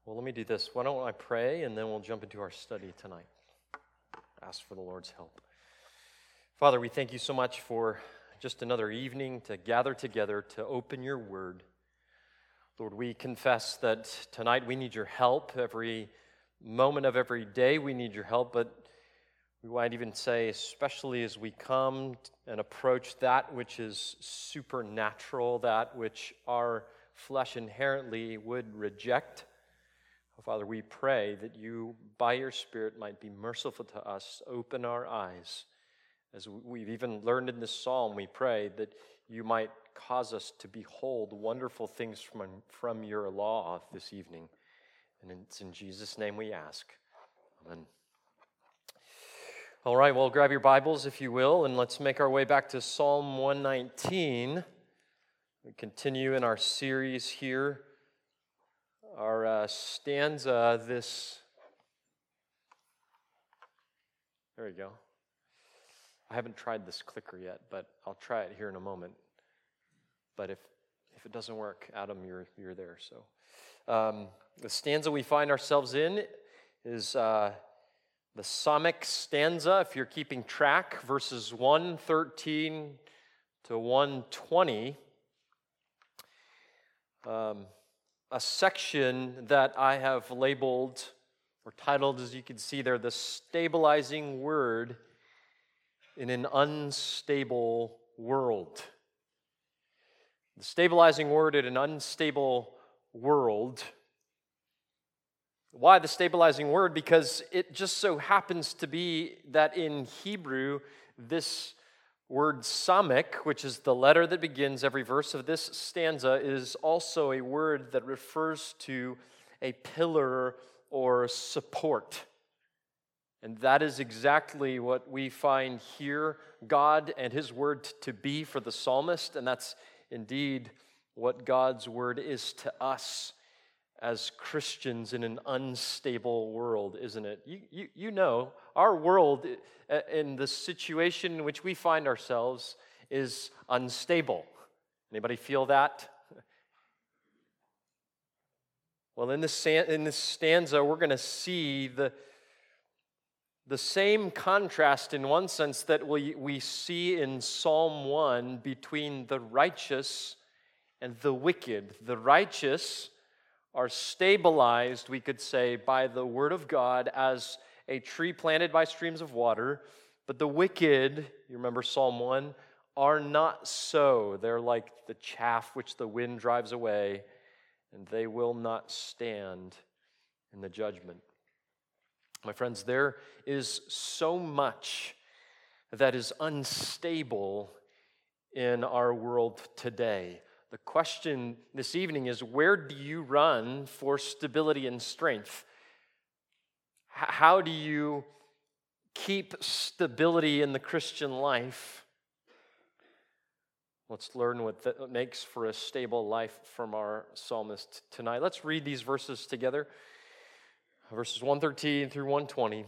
Well, let me do this. Why don't I pray, and then we'll jump into our study tonight. Ask for the Lord's help. Father, we thank you so much for just another evening to gather together to open your word. Lord, we confess that tonight we need your help. Every moment of every day we need your help, but we might even say, especially as we come and approach that which is supernatural, that which our flesh inherently would reject. Oh, Father, we pray that you, by your Spirit, might be merciful to us, open our eyes. As we've even learned in this psalm, we pray that you might cause us to behold wonderful things from your law this evening. And it's in Jesus' name we ask. Amen. All right, well, grab your Bibles, if you will, and let's make our way back to Psalm 119. We continue in our series here. Our stanza there we go. I haven't tried this clicker yet, but I'll try it here in a moment. But if it doesn't work, Adam, you're there. So the stanza we find ourselves in is the Psalmic stanza, if you're keeping track, verses 113 to 120. A section that I have labeled or titled, as you can see there, the stabilizing word in an unstable world. The stabilizing word in an unstable world. Why the stabilizing word? Because it just so happens to be that in Hebrew, this word samek, which is the letter that begins every verse of this stanza, is also a word that refers to a pillar or support. And that is exactly what we find here, God and his word to be for the psalmist, and that's indeed what God's word is to us as Christians in an unstable world, isn't it? You know, our world in the situation in which we find ourselves is unstable. Anybody feel that? Well, in this stanza, we're going to see the same contrast in one sense that we see in Psalm 1 between the righteous and the wicked. The righteous are stabilized, we could say, by the word of God as a tree planted by streams of water. But the wicked, you remember Psalm 1, are not so. They're like the chaff which the wind drives away, and they will not stand in the judgment. My friends, there is so much that is unstable in our world today. The question this evening is, where do you run for stability and strength? How do you keep stability in the Christian life? Let's learn what that makes for a stable life from our psalmist tonight. Let's read these verses together. Verses 113 through 120.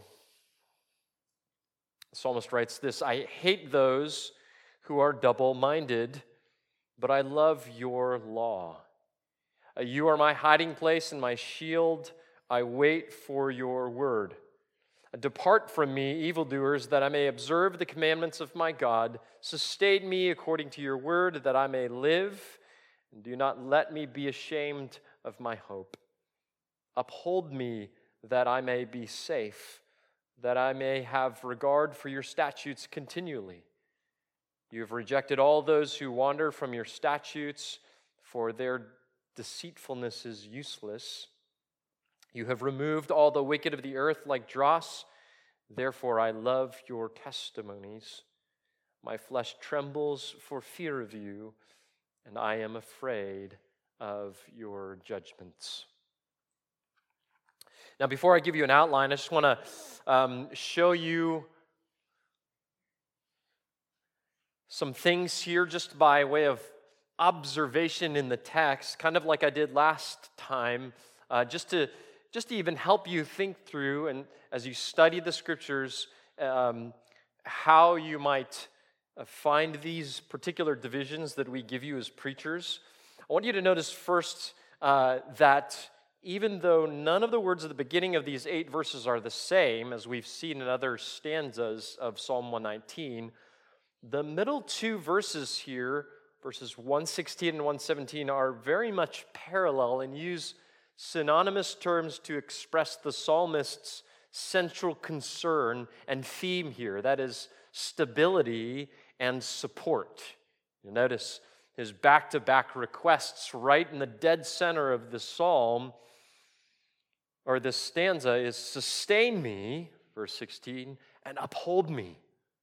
The psalmist writes this: I hate those who are double-minded, but I love your law. You are my hiding place and my shield. I wait for your word. Depart from me, evildoers, that I may observe the commandments of my God. Sustain me according to your word, that I may live. And do not let me be ashamed of my hope. Uphold me, that I may be safe, that I may have regard for your statutes continually. You have rejected all those who wander from your statutes, for their deceitfulness is useless. You have removed all the wicked of the earth like dross. Therefore I love your testimonies. My flesh trembles for fear of you, and I am afraid of your judgments. Now, before I give you an outline, I just want to show you some things here just by way of observation in the text, kind of like I did last time, just to even help you think through, and as you study the scriptures, how you might find these particular divisions that we give you as preachers. I want you to notice first that even though none of the words at the beginning of these 8 verses are the same, as we've seen in other stanzas of Psalm 119, the middle 2 verses here, verses 116 and 117, are very much parallel and use synonymous terms to express the psalmist's central concern and theme here. That is stability and support. You notice his back-to-back requests right in the dead center of the psalm, or this stanza, is sustain me, verse 16, and uphold me.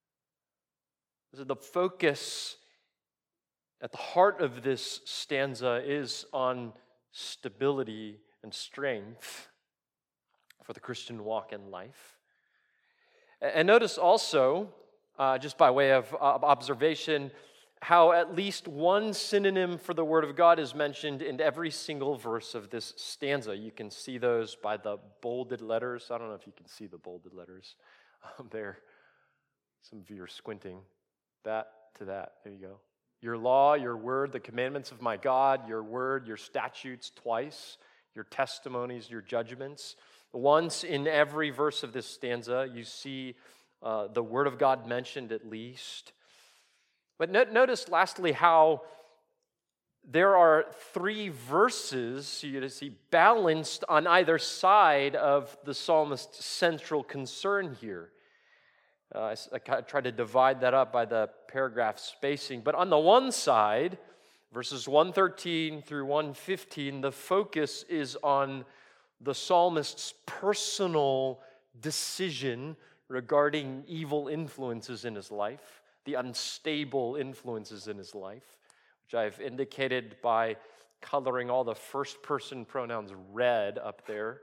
So the focus at the heart of this stanza is on stability and strength for the Christian walk in life. And notice also, just by way of observation, how at least one synonym for the Word of God is mentioned in every single verse of this stanza. You can see those by the bolded letters. I don't know if you can see the bolded letters there. Some of you are squinting. That to that. There you go. Your law, your word, the commandments of my God, your word, your statutes twice, your testimonies, your judgments. Once in every verse of this stanza, you see the Word of God mentioned at least. But notice lastly how there are 3 verses, you see, balanced on either side of the psalmist's central concern here. I tried to divide that up by the paragraph spacing. But on the one side, verses 113 through 115, the focus is on the psalmist's personal decision regarding evil influences in his life, the unstable influences in his life, which I've indicated by coloring all the first-person pronouns red up there.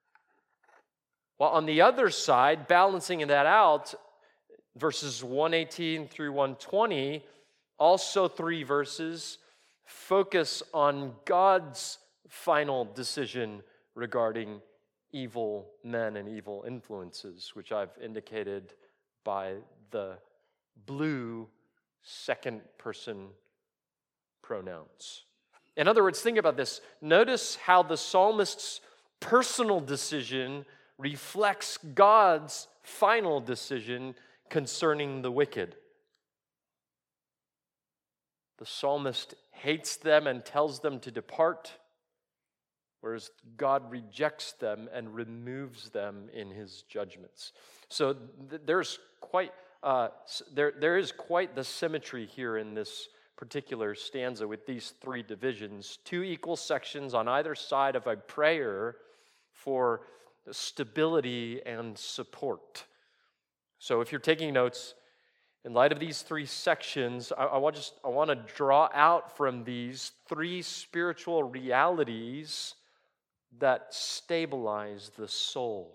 While on the other side, balancing that out, verses 118 through 120, also 3 verses, focus on God's final decision regarding evil men and evil influences, which I've indicated by the blue second-person pronouns. In other words, think about this. Notice how the psalmist's personal decision reflects God's final decision concerning the wicked. The psalmist hates them and tells them to depart, whereas God rejects them and removes them in his judgments. So there is quite the symmetry here in this particular stanza with these 3 divisions, 2 equal sections on either side of a prayer for stability and support. So if you're taking notes, in light of these 3 sections, I want to draw out from these 3 spiritual realities that stabilize the soul.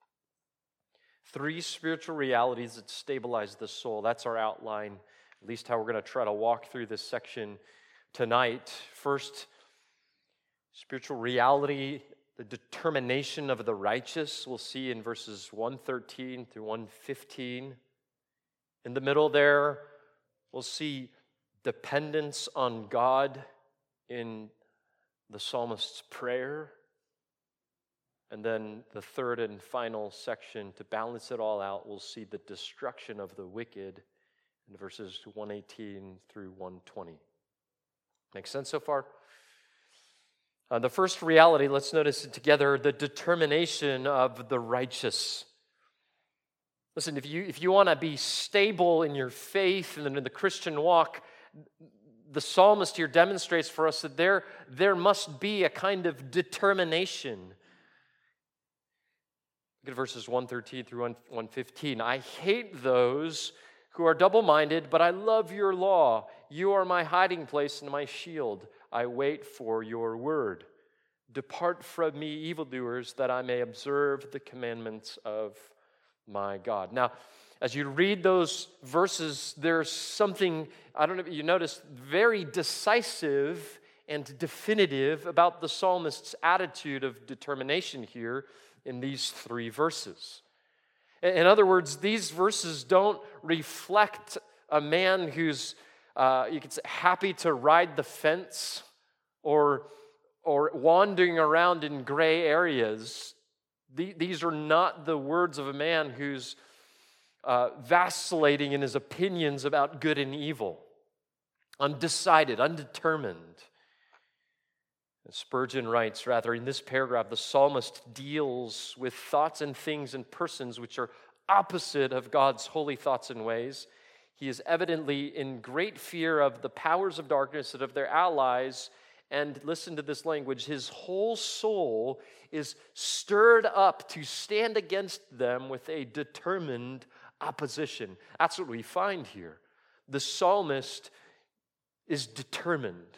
3 spiritual realities that stabilize the soul. That's our outline, at least how we're going to try to walk through this section tonight. First, spiritual reality, the determination of the righteous, we'll see in verses 113 through 115. In the middle there, we'll see dependence on God in the psalmist's prayer. And then the third and final section, to balance it all out, we'll see the destruction of the wicked in verses 118 through 120. Make sense so far? The first reality, let's notice it together, the determination of the righteous. Listen, if you want to be stable in your faith and in the Christian walk, the psalmist here demonstrates for us that there must be a kind of determination. Look at verses 113 through 115. I hate those who are double-minded, but I love your law. You are my hiding place and my shield. I wait for your word. Depart from me, evildoers, that I may observe the commandments of my God. Now, as you read those verses, there's something, I don't know if you noticed, very decisive and definitive about the psalmist's attitude of determination here in these 3 verses. In other words, these verses don't reflect a man who's, you could say, happy to ride the fence or or wandering around in gray areas. These are not the words of a man who's vacillating in his opinions about good and evil, undecided, undetermined. Spurgeon writes, rather, in this paragraph, the psalmist deals with thoughts and things and persons which are opposite of God's holy thoughts and ways. He is evidently in great fear of the powers of darkness and of their allies. And listen to this language, his whole soul is stirred up to stand against them with a determined opposition. That's what we find here. The psalmist is determined.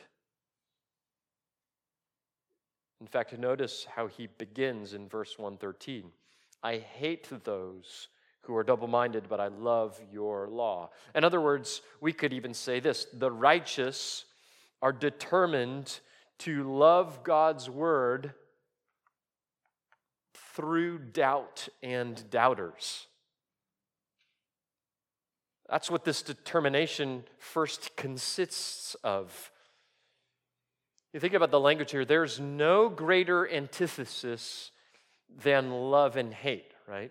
In fact, notice how he begins in verse 113. I hate those who are double-minded, but I love your law. In other words, we could even say this: the righteous are determined to love God's word through doubt and doubters. That's what this determination first consists of. You think about the language here, there's no greater antithesis than love and hate, right?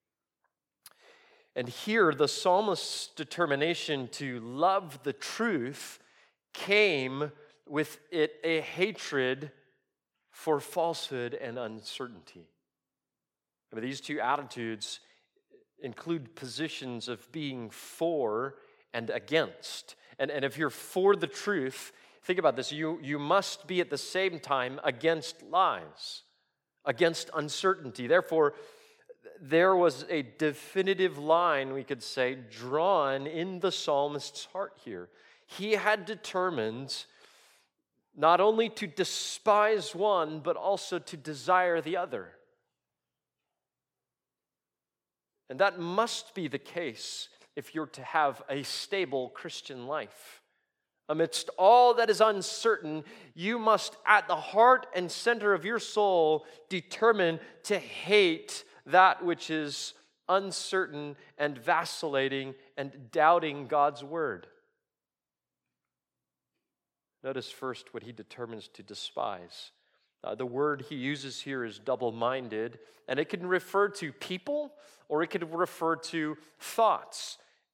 And here, the psalmist's determination to love the truth came with it a hatred for falsehood and uncertainty. I mean, these two attitudes include positions of being for and against. And if you're for the truth, think about this, you must be at the same time against lies, against uncertainty. Therefore, there was a definitive line, we could say, drawn in the psalmist's heart here. He had determined not only to despise one, but also to desire the other. And that must be the case if you're to have a stable Christian life. Amidst all that is uncertain, you must, at the heart and center of your soul, determine to hate that which is uncertain and vacillating and doubting God's word. Notice first what he determines to despise. The word he uses here is double-minded, and it can refer to people or it could refer to thoughts.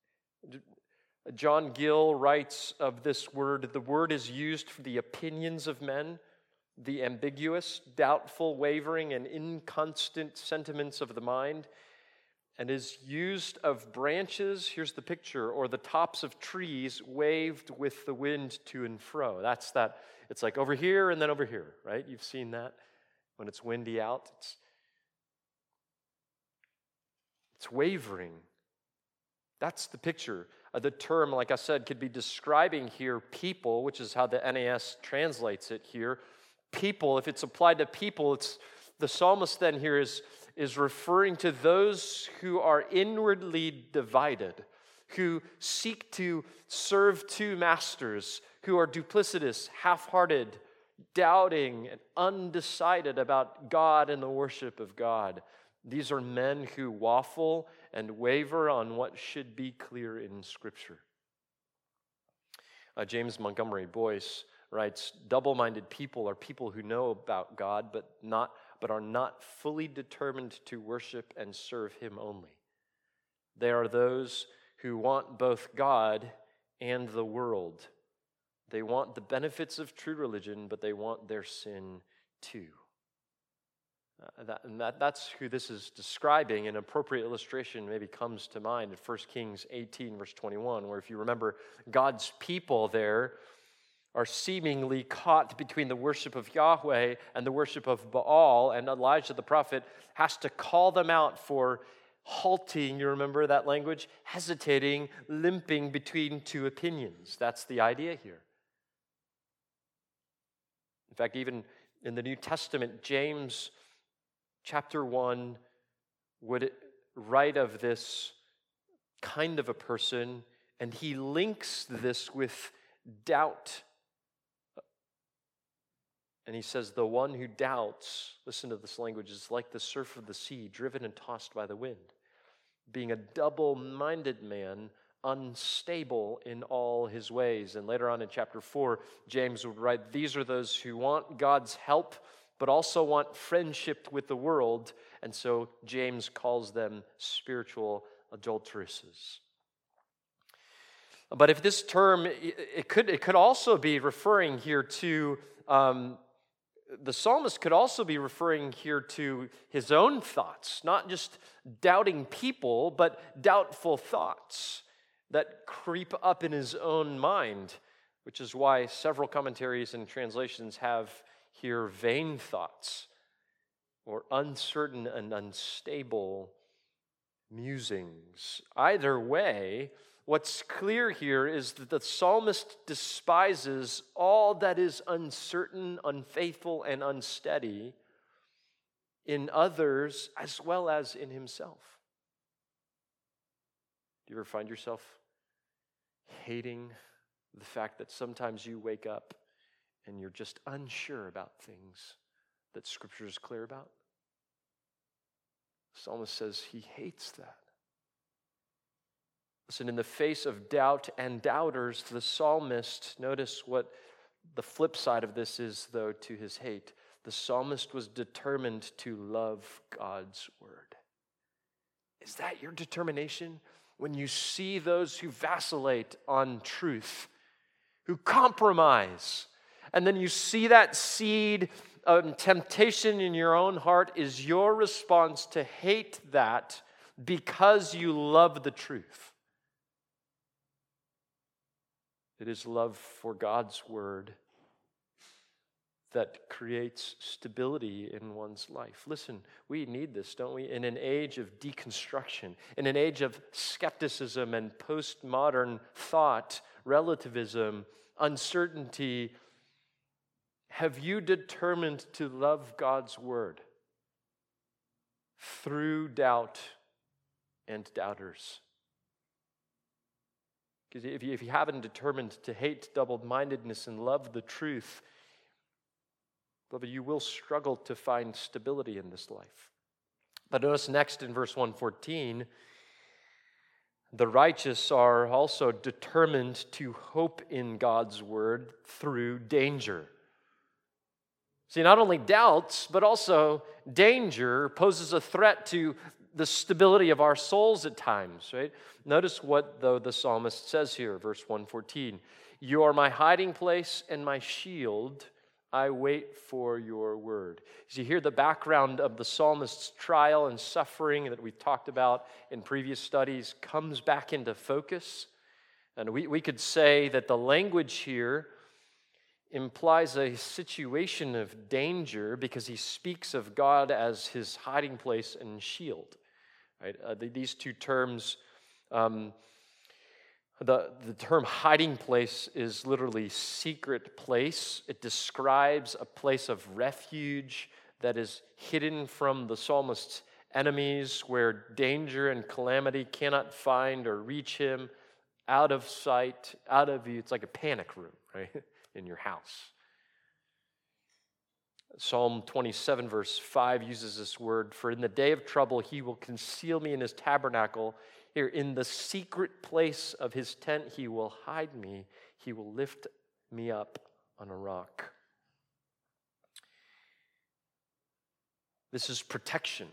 John Gill writes of this word, the word is used for the opinions of men, the ambiguous, doubtful, wavering, and inconstant sentiments of the mind, and is used of branches, here's the picture, or the tops of trees waved with the wind to and fro. That's that, it's like over here and then over here, right? You've seen that when it's windy out. It's wavering. That's the picture. The term, like I said, could be describing here people, which is how the NAS translates it here. People, if it's applied to people, it's the psalmist then here is referring to those who are inwardly divided, who seek to serve two masters, who are duplicitous, half-hearted, doubting, and undecided about God and the worship of God. These are men who waffle and waver on what should be clear in Scripture. James Montgomery Boyce writes, double-minded people are people who know about God but are not fully determined to worship and serve Him only. They are those who want both God and the world. They want the benefits of true religion, but they want their sin too. That's who this is describing. An appropriate illustration maybe comes to mind in 1 Kings 18, verse 21, where if you remember, God's people there are seemingly caught between the worship of Yahweh and the worship of Baal, and Elijah the prophet has to call them out for halting, you remember that language? Hesitating, limping between two opinions. That's the idea here. In fact, even in the New Testament, James chapter 1 would write of this kind of a person, and he links this with doubt. And he says, the one who doubts, listen to this language, is like the surf of the sea, driven and tossed by the wind. Being a double-minded man, unstable in all his ways. And later on in chapter 4, James would write, these are those who want God's help, but also want friendship with the world. And so James calls them spiritual adulteresses. But if this term, it could also be referring here to, the psalmist could also be referring here to his own thoughts, not just doubting people, but doubtful thoughts that creep up in his own mind, which is why several commentaries and translations have here vain thoughts or uncertain and unstable musings. Either way, what's clear here is that the psalmist despises all that is uncertain, unfaithful, and unsteady in others as well as in himself. Do you ever find yourself hating the fact that sometimes you wake up and you're just unsure about things that Scripture is clear about? The psalmist says he hates that. Listen, in the face of doubt and doubters, the psalmist, notice what the flip side of this is, though, to his hate. The psalmist was determined to love God's word. Is that your determination? When you see those who vacillate on truth, who compromise, and then you see that seed of temptation in your own heart, is your response to hate that because you love the truth? It is love for God's word that creates stability in one's life. Listen, we need this, don't we? In an age of deconstruction, in an age of skepticism and postmodern thought, relativism, uncertainty, have you determined to love God's word through doubt and doubters? Because if you haven't determined to hate double-mindedness and love the truth, beloved, you will struggle to find stability in this life. But notice next in verse 114, the righteous are also determined to hope in God's word through danger. See, not only doubts, but also danger poses a threat to the stability of our souls at times, right? Notice what, though, the psalmist says here, verse 114. You are my hiding place and my shield. I wait for your word. As you hear the background of the psalmist's trial and suffering that we've talked about in previous studies comes back into focus. And we could say that the language here implies a situation of danger because he speaks of God as his hiding place and shield. Right? These two terms, the term hiding place is literally secret place. It describes a place of refuge that is hidden from the psalmist's enemies, where danger and calamity cannot find or reach him, out of sight, out of view. It's like a panic room, right, in your house. Psalm 27, verse 5 uses this word, for in the day of trouble he will conceal me in his tabernacle. Here, in the secret place of his tent he will hide me. He will lift me up on a rock. This is protection.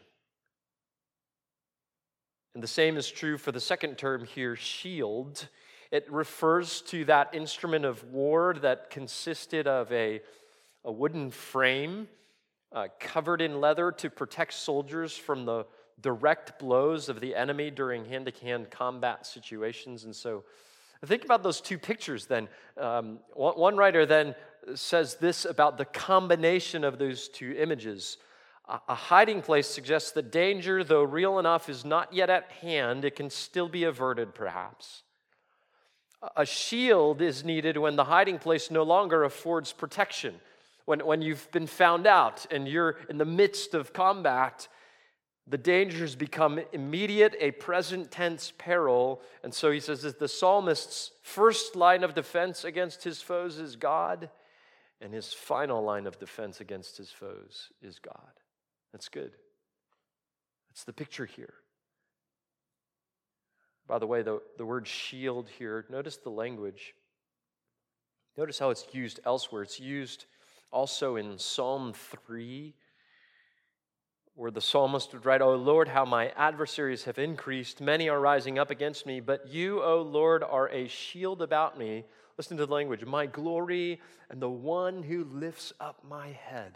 And the same is true for the second term here, shield. It refers to that instrument of war that consisted of a wooden frame covered in leather to protect soldiers from the direct blows of the enemy during hand-to-hand combat situations. And so think about those two pictures then. One writer then says this about the combination of those two images. A hiding place suggests that danger, though real enough, is not yet at hand. It can still be averted, perhaps. A shield is needed when the hiding place no longer affords protection. When you've been found out and you're in the midst of combat, the dangers become immediate, a present tense peril. And so he says that the psalmist's first line of defense against his foes is God, and his final line of defense against his foes is God. That's good. That's the picture here. By the way, the word shield here, notice the language. Notice how it's used elsewhere. It's used also in Psalm 3, where the psalmist would write, "O Lord, how my adversaries have increased. Many are rising up against me, but you, O Lord, are a shield about me." Listen to the language. "My glory and the one who lifts up my head."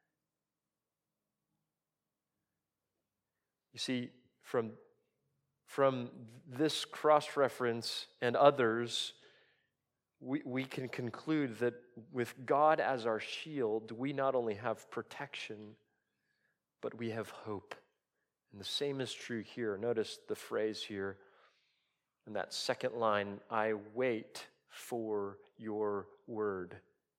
You see, from this cross-reference and others, we can conclude that with God as our shield, we not only have protection, but we have hope. And the same is true here. Notice the phrase here in that second line, "I wait for your word."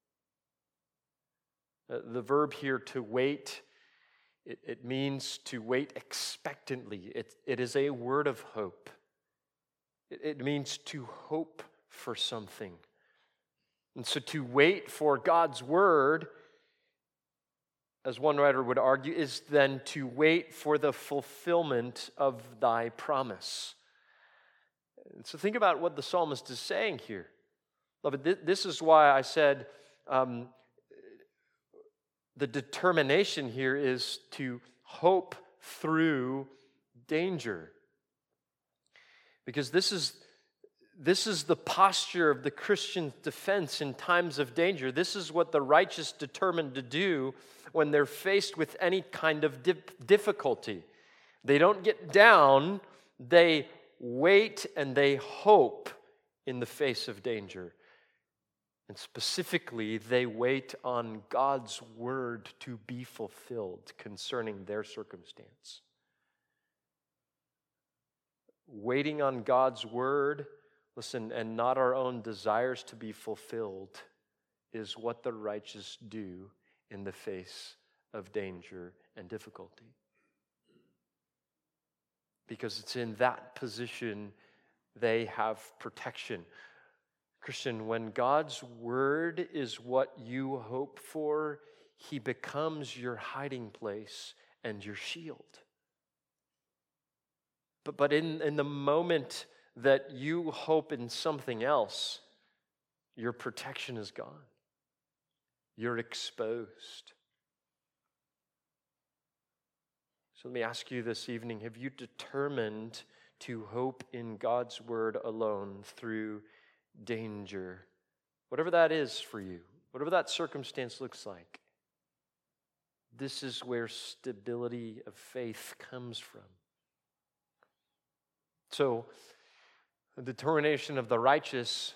The verb here, to wait, it means to wait expectantly. It is a word of hope. It means to hope for something. And so to wait for God's word, as one writer would argue, is then to wait for the fulfillment of thy promise. And so think about what the psalmist is saying here. Beloved, this is why I said the determination here is to hope through danger. Because this is the posture of the Christian's defense in times of danger. This is what the righteous determine to do when they're faced with any kind of difficulty. They don't get down, they wait and they hope in the face of danger. And specifically, they wait on God's word to be fulfilled concerning their circumstance. Waiting on God's word, listen, and not our own desires to be fulfilled, is what the righteous do in the face of danger and difficulty. Because it's in that position they have protection. Christian, when God's word is what you hope for, he becomes your hiding place and your shield. But in the moment that you hope in something else, your protection is gone. You're exposed. So let me ask you this evening, have you determined to hope in God's word alone through danger? Whatever that is for you, whatever that circumstance looks like, this is where stability of faith comes from. So, the determination of the righteous,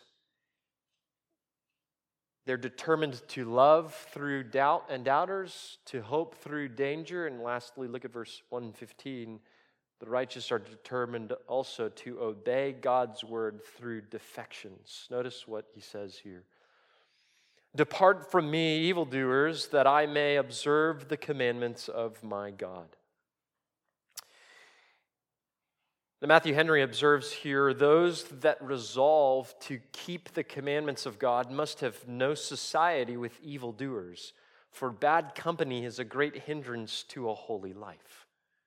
they're determined to love through doubt and doubters, to hope through danger, and lastly, look at verse 115. The righteous are determined also to obey God's word through defections. Notice what he says here. "Depart from me, evildoers, that I may observe the commandments of my God." Now, Matthew Henry observes here, those that resolve to keep the commandments of God must have no society with evildoers, for bad company is a great hindrance to a holy life.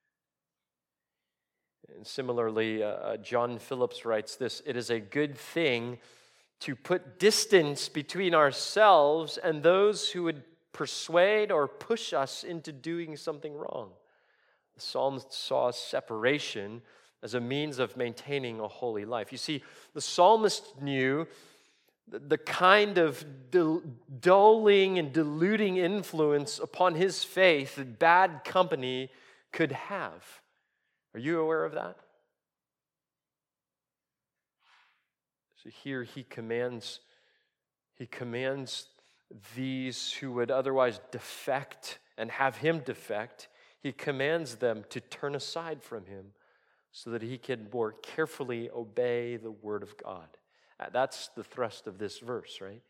And similarly, John Phillips writes this, "It is a good thing to put distance between ourselves and those who would persuade or push us into doing something wrong." The psalmist saw separation as a means of maintaining a holy life. You see, the psalmist knew the kind of dulling and diluting influence upon his faith that bad company could have. Are you aware of that? So here he commands these who would otherwise defect and have him defect, he commands them to turn aside from him so that he can more carefully obey the word of God. That's the thrust of this verse, right?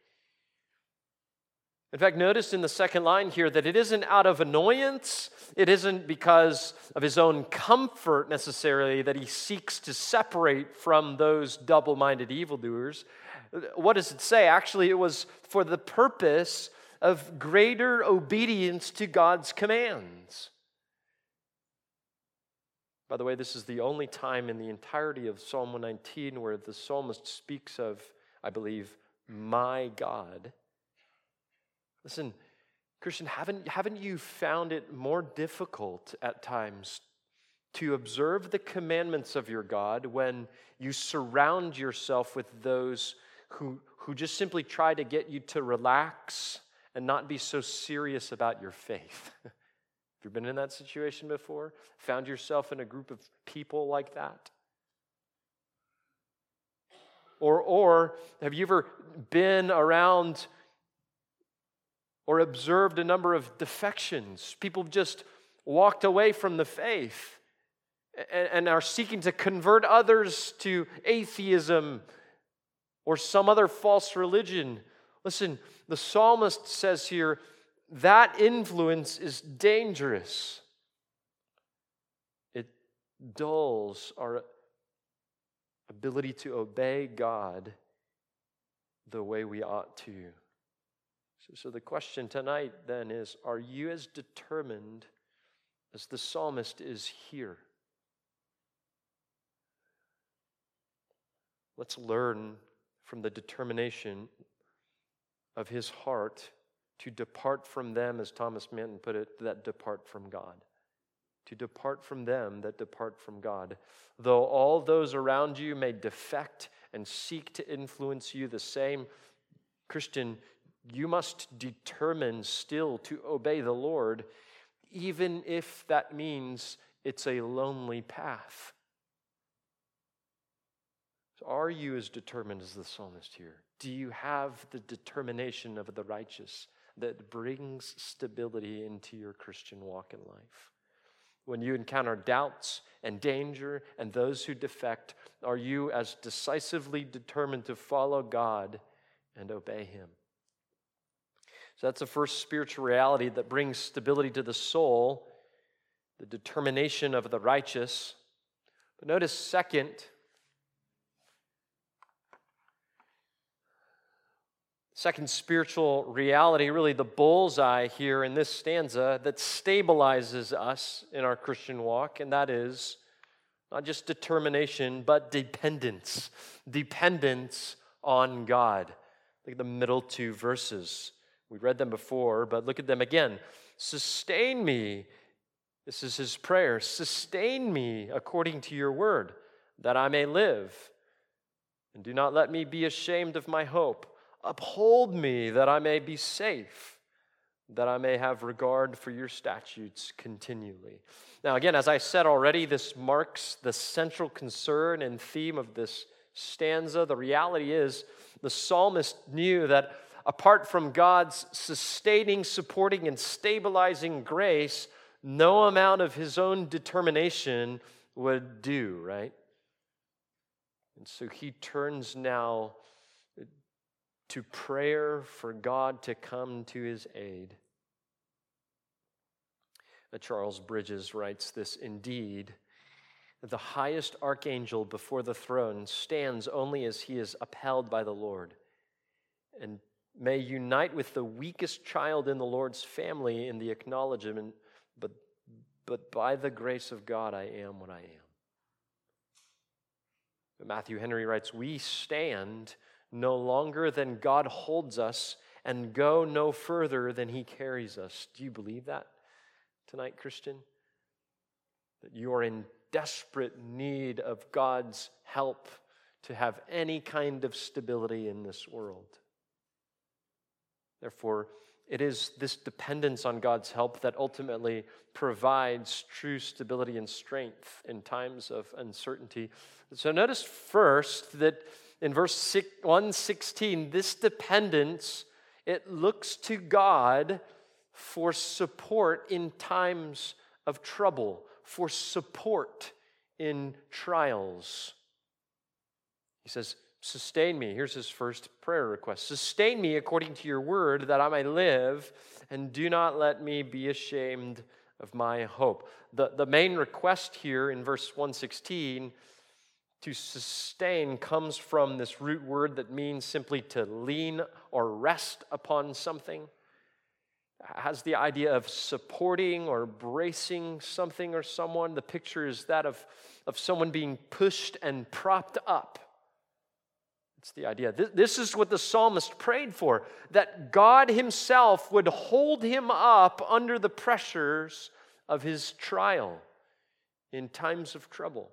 In fact, notice in the second line here that it isn't out of annoyance, it isn't because of his own comfort necessarily that he seeks to separate from those double-minded evildoers. What does it say? Actually, it was for the purpose of greater obedience to God's commands. By the way, this is the only time in the entirety of Psalm 119 where the psalmist speaks of, I believe, my God. Listen, Christian, haven't you found it more difficult at times to observe the commandments of your God when you surround yourself with those who just simply try to get you to relax and not be so serious about your faith? Have you been in that situation before? Found yourself in a group of people like that? Or have you ever been around or observed a number of defections? People just walked away from the faith and are seeking to convert others to atheism or some other false religion. Listen, the psalmist says here, that influence is dangerous. It dulls our ability to obey God the way we ought to. So the question tonight then is, are you as determined as the psalmist is here? Let's learn from the determination of his heart to depart from them, as Thomas Manton put it, that depart from God. To depart from them that depart from God. Though all those around you may defect and seek to influence you the same, Christian, you must determine still to obey the Lord, even if that means it's a lonely path. So are you as determined as the psalmist here? Do you have the determination of the righteous that brings stability into your Christian walk in life? When you encounter doubts and danger and those who defect, are you as decisively determined to follow God and obey Him? So that's the first spiritual reality that brings stability to the soul, the determination of the righteous. But notice second spiritual reality, really the bullseye here in this stanza that stabilizes us in our Christian walk, and that is not just determination, but dependence. Dependence on God. Look at the middle two verses. We read them before, but look at them again. Sustain me. This is his prayer. Sustain me according to your word, that I may live. And do not let me be ashamed of my hope. Uphold me that I may be safe, that I may have regard for your statutes continually. Now again, as I said already, this marks the central concern and theme of this stanza. The reality is the psalmist knew that apart from God's sustaining, supporting, and stabilizing grace, no amount of his own determination would do, right? And so he turns now to prayer for God to come to his aid. Charles Bridges writes this, indeed, the highest archangel before the throne stands only as he is upheld by the Lord, and may unite with the weakest child in the Lord's family in the acknowledgement, but by the grace of God I am what I am. Matthew Henry writes, we stand no longer than God holds us and go no further than he carries us. Do you believe that tonight, Christian? That you are in desperate need of God's help to have any kind of stability in this world. Therefore, it is this dependence on God's help that ultimately provides true stability and strength in times of uncertainty. So notice first that in verse 116, this dependence, it looks to God for support in times of trouble, for support in trials. He says, sustain me. Here's his first prayer request. Sustain me according to your word that I may live, and do not let me be ashamed of my hope. The main request here in verse 116 to sustain comes from this root word that means simply to lean or rest upon something. has the idea of supporting or bracing something or someone. The picture is that of someone being pushed and propped up. It's the idea. This is what the psalmist prayed for, that God himself would hold him up under the pressures of his trial in times of trouble.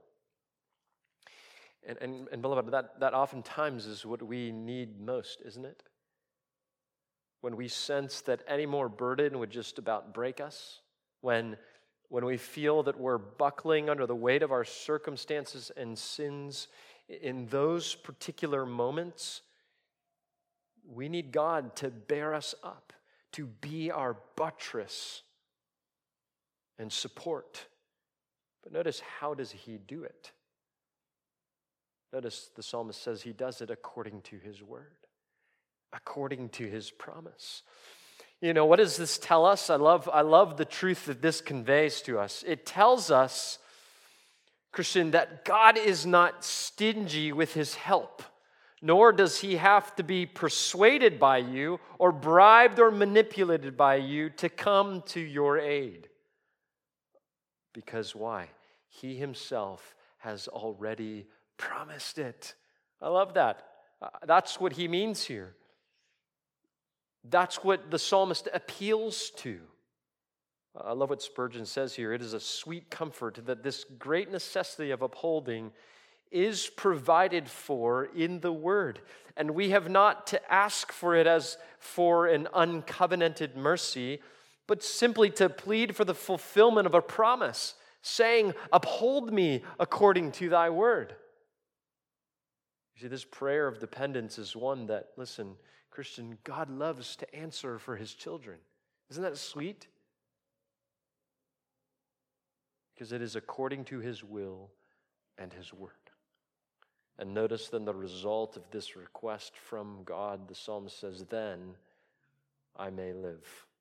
And beloved, that oftentimes is what we need most, isn't it? When we sense that any more burden would just about break us, when we feel that we're buckling under the weight of our circumstances and sins, in those particular moments, we need God to bear us up, to be our buttress and support. But notice, how does he do it? Notice the psalmist says he does it according to his word, according to his promise. You know, what does this tell us? I love the truth that this conveys to us. It tells us, Christian, that God is not stingy with his help, nor does he have to be persuaded by you or bribed or manipulated by you to come to your aid. Because why? He himself has already promised it. I love that. That's what he means here. That's what the psalmist appeals to. I love what Spurgeon says here. It is a sweet comfort that this great necessity of upholding is provided for in the Word. And we have not to ask for it as for an uncovenanted mercy, but simply to plead for the fulfillment of a promise, saying, uphold me according to thy word. You see, this prayer of dependence is one that, listen, Christian, God loves to answer for his children. Isn't that sweet? Because it is according to his will and his word. And notice then the result of this request from God. The psalmist says, then I may live.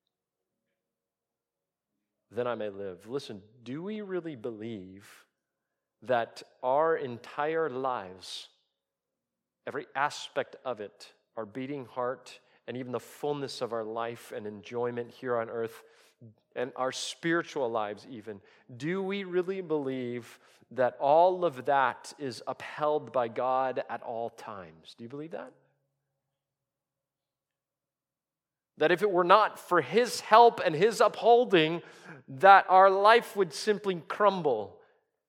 Then I may live. Listen, do we really believe that our entire lives, every aspect of it, our beating heart, and even the fullness of our life and enjoyment here on earth, and our spiritual lives even, do we really believe that all of that is upheld by God at all times? Do you believe that? That if it were not for his help and his upholding, that our life would simply crumble.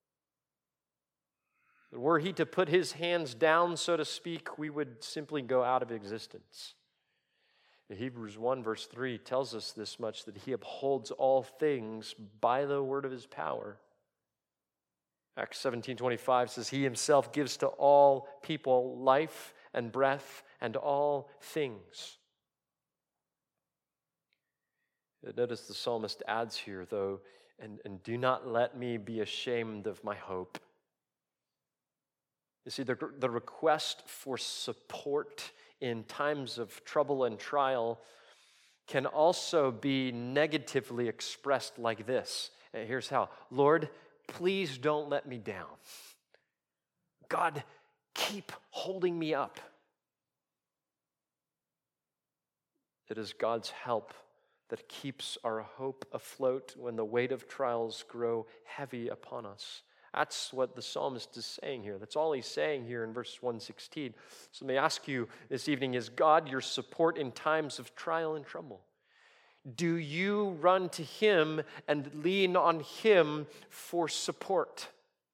Were he to put his hands down, so to speak, we would simply go out of existence. Hebrews 1 verse 3 tells us this much, that he upholds all things by the word of his power. Acts 17:25 says, he himself gives to all people life and breath and all things. Notice the psalmist adds here, though, and do not let me be ashamed of my hope. You see, the request for support in times of trouble and trial can also be negatively expressed like this. And here's how. Lord, please don't let me down. God, keep holding me up. It is God's help that keeps our hope afloat when the weight of trials grow heavy upon us. That's what the psalmist is saying here. That's all he's saying here in verse 116. So let me ask you this evening, is God your support in times of trial and trouble? Do you run to him and lean on him for support?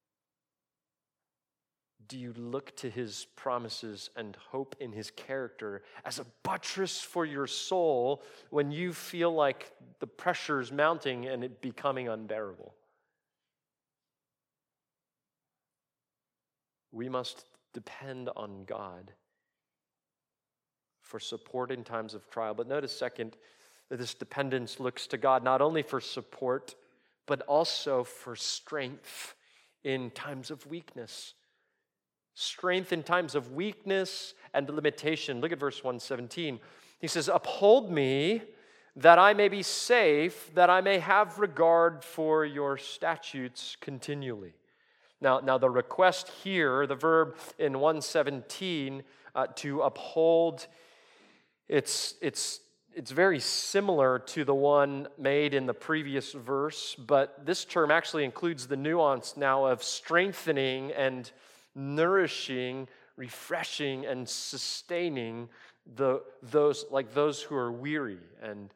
Do you look to his promises and hope in his character as a buttress for your soul when you feel like the pressure is mounting and it becoming unbearable? We must depend on God for support in times of trial. But notice, second, that this dependence looks to God not only for support, but also for strength in times of weakness. Strength in times of weakness and limitation. Look at verse 117. He says, uphold me that I may be safe, that I may have regard for your statutes continually. Now the request here, the verb in 117, to uphold, it's It's very similar to the one made in the previous verse, but this term actually includes the nuance now of strengthening and nourishing, refreshing, and sustaining those who are weary, and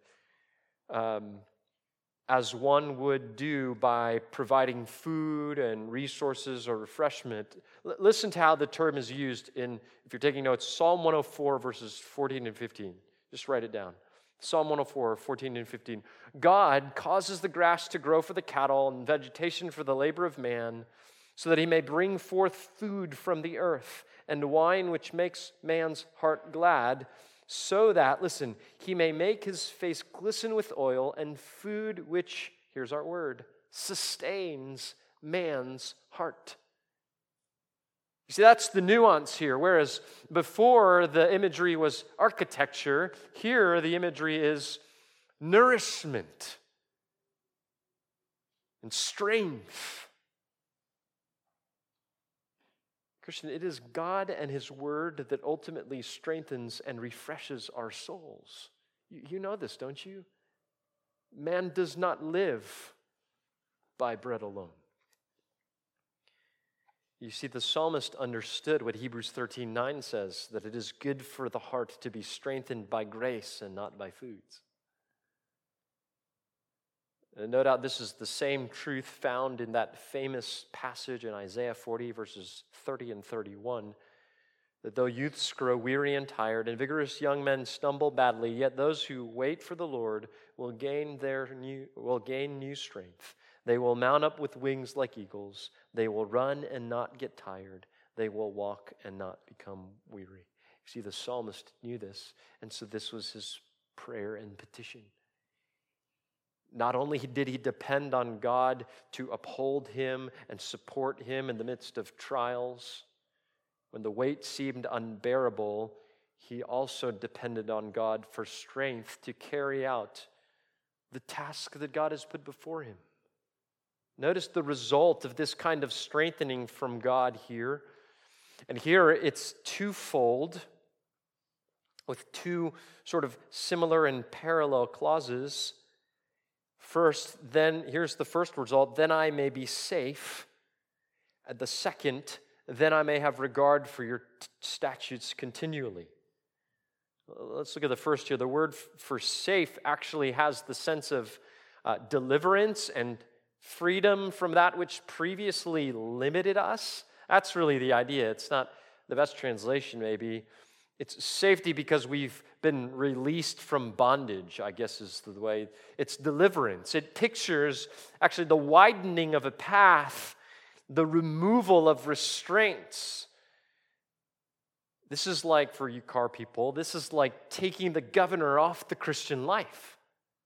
as one would do by providing food and resources or refreshment. Listen to how the term is used if you're taking notes, Psalm 104, verses 14 and 15. Just write it down. Psalm 104, 14 and 15. God causes the grass to grow for the cattle and vegetation for the labor of man, so that he may bring forth food from the earth and wine which makes man's heart glad, so that, listen, he may make his face glisten with oil, and food which, here's our word, sustains man's heart. You see, that's the nuance here. Whereas before the imagery was architecture, here the imagery is nourishment and strength. Christian, it is God and His Word that ultimately strengthens and refreshes our souls. You know this, don't you? Man does not live by bread alone. You see, the psalmist understood what Hebrews 13:9 says, that it is good for the heart to be strengthened by grace and not by foods. And no doubt this is the same truth found in that famous passage in Isaiah 40, verses 30 and 31, that though youths grow weary and tired, and vigorous young men stumble badly, yet those who wait for the Lord will gain new strength. They will mount up with wings like eagles. They will run and not get tired. They will walk and not become weary. You see, the psalmist knew this, and so this was his prayer and petition. Not only did he depend on God to uphold him and support him in the midst of trials, when the weight seemed unbearable, he also depended on God for strength to carry out the task that God has put before him. Notice the result of this kind of strengthening from God here. And here it's twofold, with two sort of similar and parallel clauses. First, then, here's the first result, then I may be safe. And the second, then I may have regard for your statutes continually. Let's look at the first here. The word for safe actually has the sense of deliverance and freedom from that which previously limited us. That's really the idea. It's not the best translation, maybe. It's safety because we've been released from bondage, I guess is the way. It's deliverance. It pictures actually the widening of a path, the removal of restraints. This is like, for you car people, this is like taking the governor off the Christian life.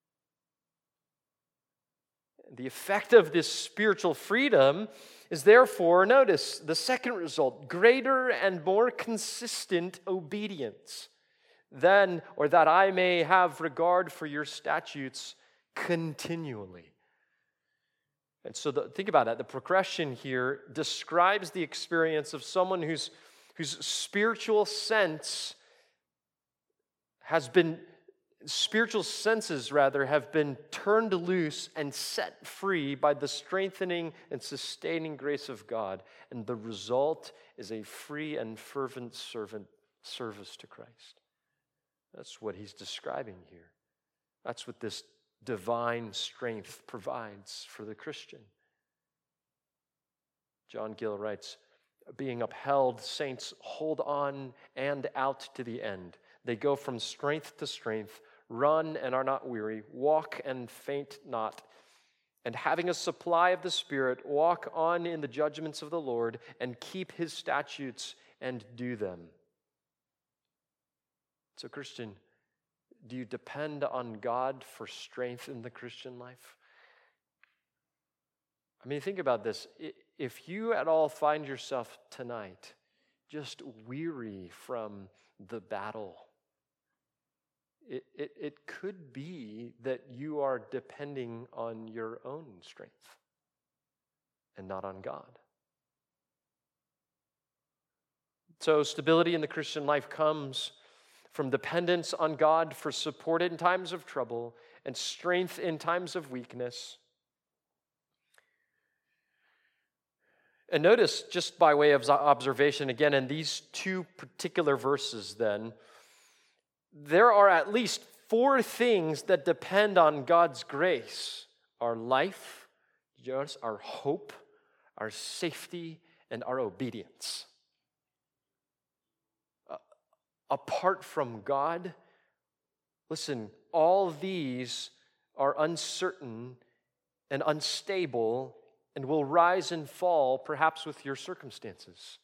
The effect of this spiritual freedom is therefore, notice, the second result, greater and more consistent obedience that I may have regard for your statutes continually. And so think about that. The progression here describes the experience of someone whose spiritual senses have been turned loose and set free by the strengthening and sustaining grace of God. And the result is a free and fervent service to Christ. That's what he's describing here. That's what this divine strength provides for the Christian. John Gill writes, being upheld, saints hold on and out to the end. They go from strength to strength, run and are not weary, walk and faint not, and having a supply of the Spirit, walk on in the judgments of the Lord, and keep his statutes and do them. So, Christian, do you depend on God for strength in the Christian life? I mean, think about this. If you at all find yourself tonight just weary from the battle, it could be that you are depending on your own strength and not on God. So stability in the Christian life comes from dependence on God for support in times of trouble and strength in times of weakness. And notice, just by way of observation, again, in these two particular verses then, there are at least 4 things that depend on God's grace: our life, our hope, our safety, and our obedience. Apart from God, listen, all these are uncertain and unstable and will rise and fall, perhaps with your circumstances.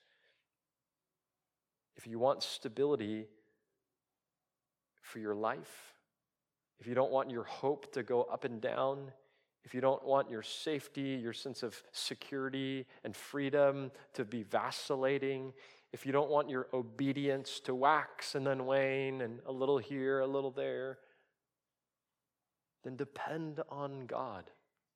If you want stability for your life, if you don't want your hope to go up and down, if you don't want your safety, your sense of security and freedom to be vacillating, if you don't want your obedience to wax and then wane and a little here, a little there, then depend on God.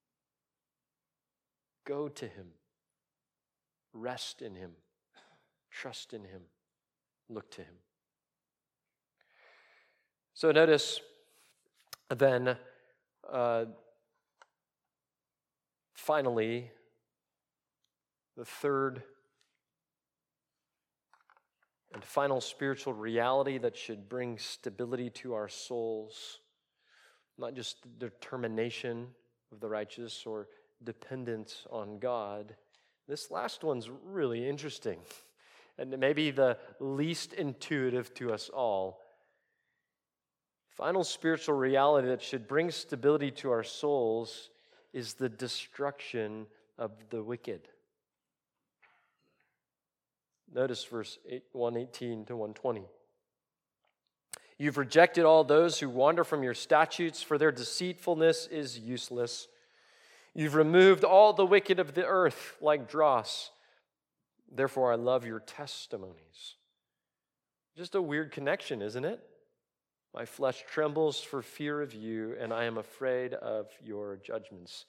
Go to Him. Rest in Him. Trust in Him. Look to Him. So notice then, finally, the third and final spiritual reality that should bring stability to our souls, not just the determination of the righteous or dependence on God. This last one's really interesting and maybe the least intuitive to us all. Final spiritual reality that should bring stability to our souls is the destruction of the wicked. Notice verse 118 to 120. You've rejected all those who wander from your statutes, for their deceitfulness is useless. You've removed all the wicked of the earth like dross. Therefore, I love your testimonies. Just a weird connection, isn't it? My flesh trembles for fear of you, and I am afraid of your judgments.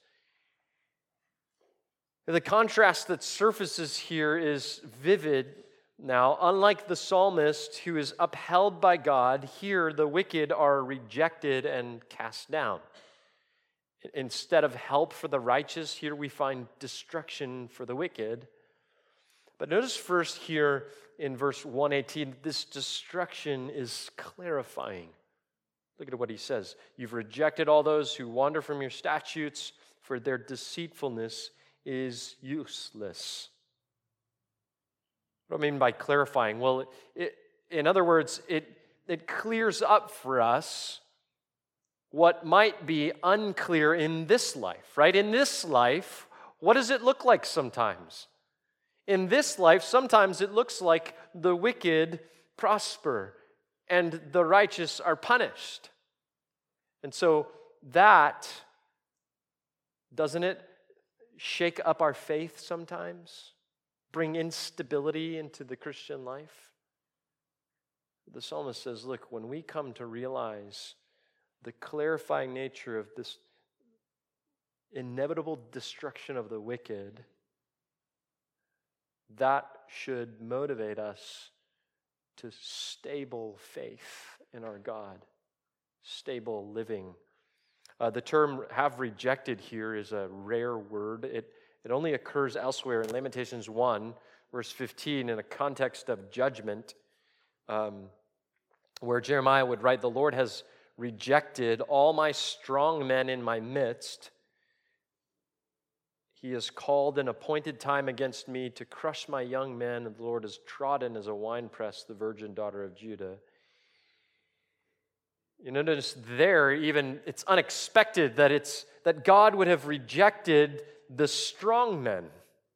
The contrast that surfaces here is vivid now. Unlike the psalmist who is upheld by God, here the wicked are rejected and cast down. Instead of help for the righteous, here we find destruction for the wicked. But notice first here in verse 118, this destruction is clarifying. Look at what he says. You've rejected all those who wander from your statutes, for their deceitfulness is useless. What do I mean by clarifying? Well, in other words, it clears up for us what might be unclear in this life, right? In this life, what does it look like sometimes? In this life, sometimes it looks like the wicked prosper and the righteous are punished. And so that, doesn't it shake up our faith sometimes? Bring instability into the Christian life? The psalmist says, look, when we come to realize the clarifying nature of this inevitable destruction of the wicked, that should motivate us to stable faith in our God, stable living. The term "have rejected" here is a rare word. It only occurs elsewhere in Lamentations 1, verse 15, in a context of judgment, where Jeremiah would write, "The Lord has rejected all my strong men in my midst. He has called an appointed time against me to crush my young men, and the Lord has trodden as a winepress the virgin daughter of Judah." You notice there, even it's unexpected that God would have rejected the strong men.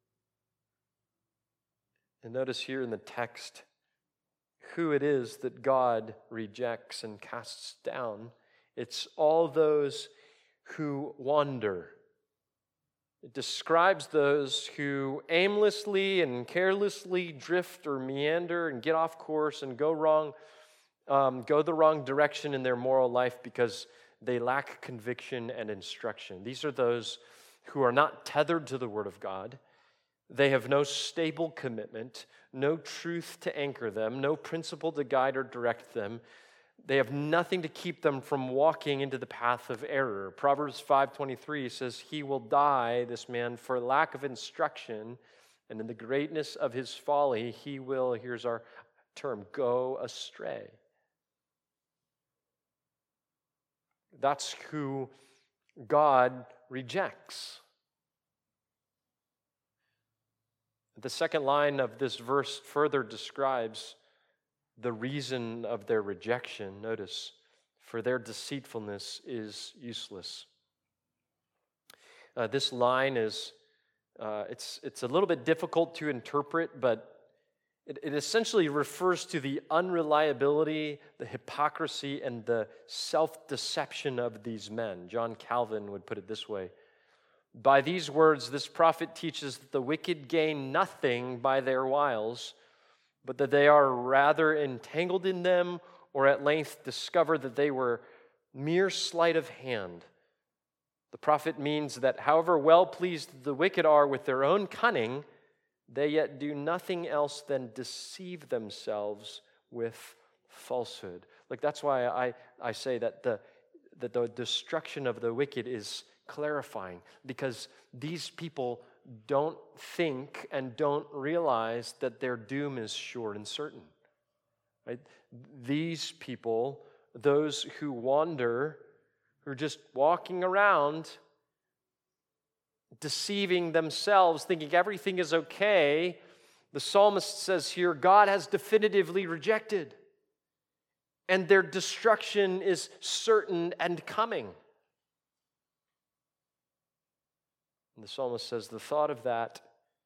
And notice here in the text who it is that God rejects and casts down. It's all those who wander. It describes those who aimlessly and carelessly drift or meander and get off course and go the wrong direction in their moral life because they lack conviction and instruction. These are those who are not tethered to the Word of God. They have no stable commitment, no truth to anchor them, no principle to guide or direct them. They have nothing to keep them from walking into the path of error. Proverbs 5:23 says, "He will die, this man, for lack of instruction, and in the greatness of his folly, he will," here's our term, "go astray." That's who God rejects. The second line of this verse further describes the reason of their rejection. Notice, "For their deceitfulness is useless." This line is, it's a little bit difficult to interpret, but it essentially refers to the unreliability, the hypocrisy, and the self-deception of these men. John Calvin would put it this way: "By these words, this prophet teaches that the wicked gain nothing by their wiles, but that they are rather entangled in them, or at length discover that they were mere sleight of hand. The prophet means that however well pleased the wicked are with their own cunning, they yet do nothing else than deceive themselves with falsehood." Like, that's why I say that the destruction of the wicked is clarifying, because these people don't think and don't realize that their doom is sure and certain. Right? These people, those who wander, who are just walking around, deceiving themselves, thinking everything is okay, the psalmist says here, God has definitively rejected, and their destruction is certain and coming. And the psalmist says the thought of that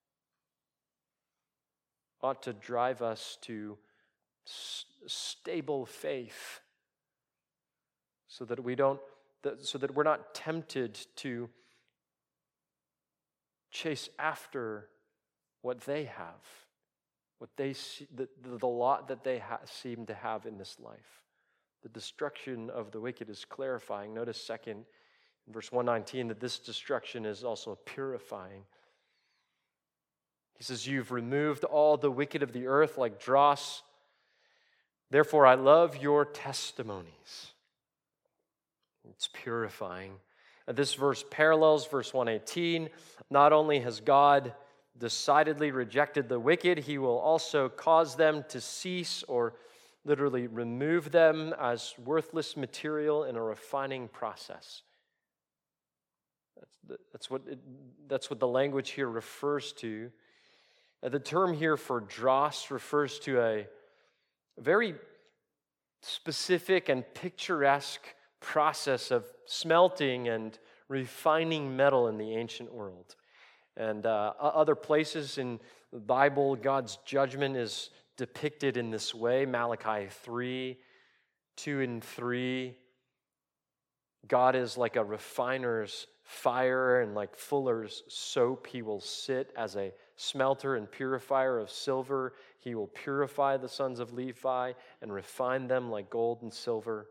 ought to drive us to stable faith, so that we're not tempted to chase after what they have, what they see, the lot that they seem to have in this life. The destruction of the wicked is clarifying. Notice second, in verse 119, that this destruction is also purifying. He says, "You've removed all the wicked of the earth like dross. Therefore, I love your testimonies." It's purifying. And this verse parallels verse 118. Not only has God decidedly rejected the wicked, he will also cause them to cease, or literally remove them as worthless material in a refining process. That's what the language here refers to. The term here for dross refers to a very specific and picturesque process of smelting and refining metal in the ancient world. And other places in the Bible, God's judgment is depicted in this way. Malachi 3, 2 and 3. God is like a refiner's fire, and like fuller's soap, he will sit as a smelter and purifier of silver. He will purify the sons of Levi and refine them like gold and silver.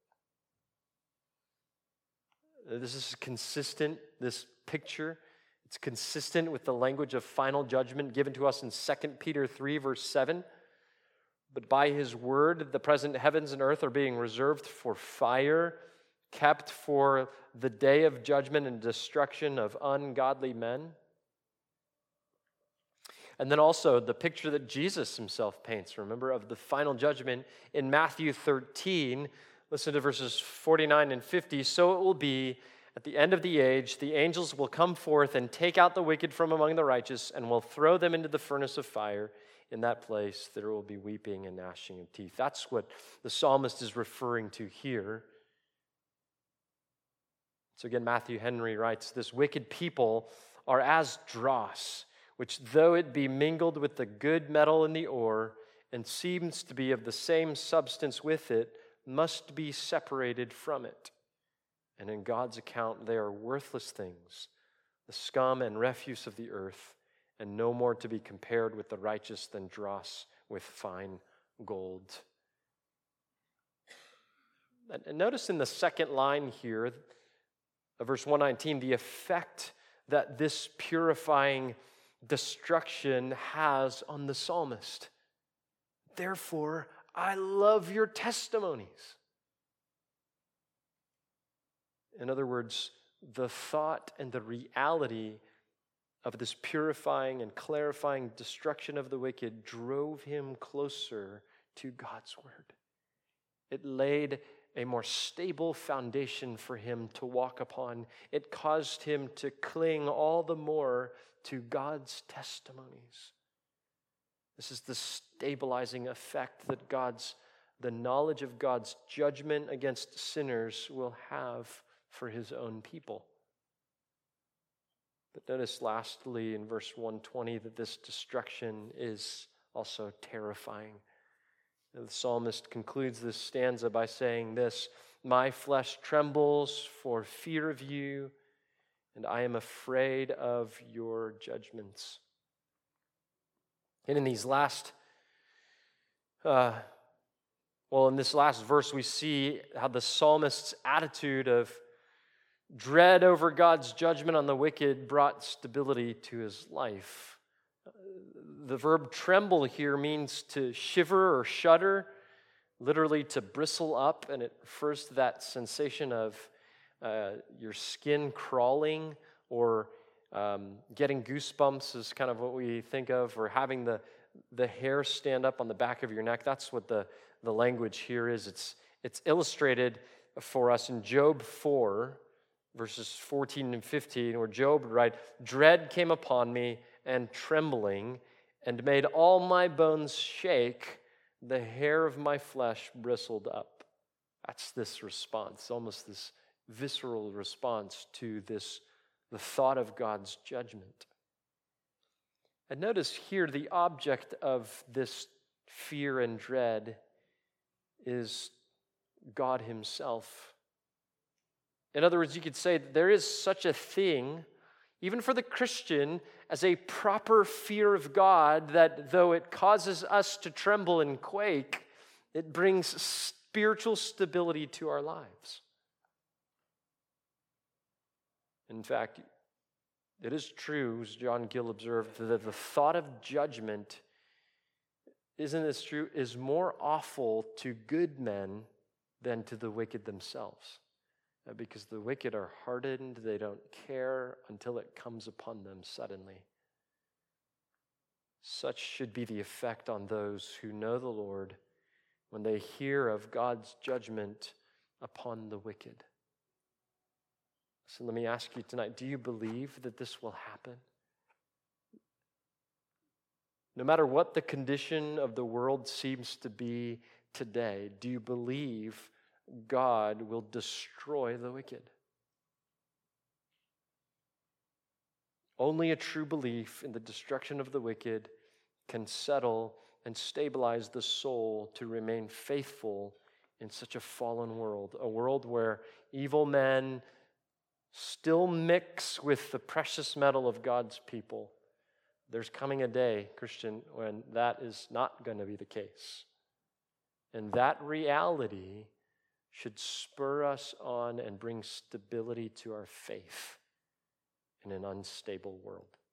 This is consistent, this picture. It's consistent with the language of final judgment given to us in 2 Peter 3, verse 7. "But by his word, the present heavens and earth are being reserved for fire, kept for the day of judgment and destruction of ungodly men." And then also the picture that Jesus himself paints, remember, of the final judgment in Matthew 13. Listen to verses 49 and 50. "So it will be at the end of the age, the angels will come forth and take out the wicked from among the righteous and will throw them into the furnace of fire. In that place there will be weeping and gnashing of teeth." That's what the psalmist is referring to here. So again, Matthew Henry writes, "This wicked people are as dross, which though it be mingled with the good metal in the ore, and seems to be of the same substance with it, must be separated from it. And in God's account, they are worthless things, the scum and refuse of the earth, and no more to be compared with the righteous than dross with fine gold." And notice in the second line here, of verse 119, the effect that this purifying destruction has on the psalmist. Therefore, I love your testimonies. In other words, the thought and the reality of this purifying and clarifying destruction of the wicked drove him closer to God's word. It laid a more stable foundation for him to walk upon. It caused him to cling all the more to God's testimonies. This is the stabilizing effect that the knowledge of God's judgment against sinners will have for his own people. But notice lastly in verse 120 that this destruction is also terrifying. The psalmist concludes this stanza by saying this, "My flesh trembles for fear of you, and I am afraid of your judgments." And in these last, in this last verse, we see how the psalmist's attitude of dread over God's judgment on the wicked brought stability to his life. The verb tremble here means to shiver or shudder, literally to bristle up, and it refers to that sensation of your skin crawling or getting goosebumps is kind of what we think of, or having the hair stand up on the back of your neck. That's what the language here is. It's illustrated for us in Job 4, verses 14 and 15, where Job would write, "Dread came upon me and trembling, and made all my bones shake. The hair of my flesh bristled up." That's this response, almost this visceral response to the thought of God's judgment. And notice here the object of this fear and dread is God himself. In other words, you could say that there is such a thing, even for the Christian, as a proper fear of God, that though it causes us to tremble and quake, it brings spiritual stability to our lives. In fact, it is true, as John Gill observed, that the thought of judgment, isn't this true, is more awful to good men than to the wicked themselves. Because the wicked are hardened, they don't care until it comes upon them suddenly. Such should be the effect on those who know the Lord when they hear of God's judgment upon the wicked. So let me ask you tonight, do you believe that this will happen? No matter what the condition of the world seems to be today, do you believe God will destroy the wicked? Only a true belief in the destruction of the wicked can settle and stabilize the soul to remain faithful in such a fallen world, a world where evil men still mix with the precious metal of God's people. There's coming a day, Christian, when that is not going to be the case. And that reality should spur us on and bring stability to our faith in an unstable world.